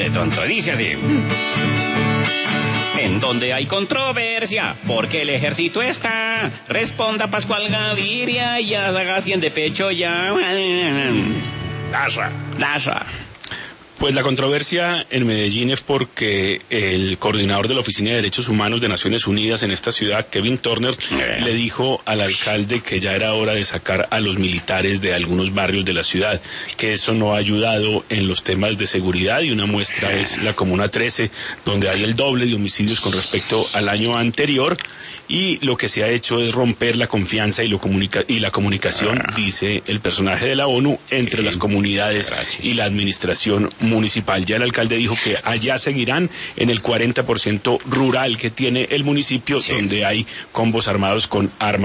de tonto. Dice así. En donde hay controversia, porque el ejército está. Responda Pascual Gaviria y haga 100 de pecho ya. Daza. Pues la controversia en Medellín es porque el coordinador de la Oficina de Derechos Humanos de Naciones Unidas en esta ciudad, Kevin Turner, le dijo al alcalde que ya era hora de sacar a los militares de algunos barrios de la ciudad, que eso no ha ayudado en los temas de seguridad, y una muestra es la Comuna 13, donde hay el doble de homicidios con respecto al año anterior, y lo que se ha hecho es romper la confianza y la comunicación, dice el personaje de la ONU, entre las comunidades y la administración municipal. Ya el alcalde dijo que allá seguirán en el 40% rural que tiene el municipio, donde hay combos armados con armas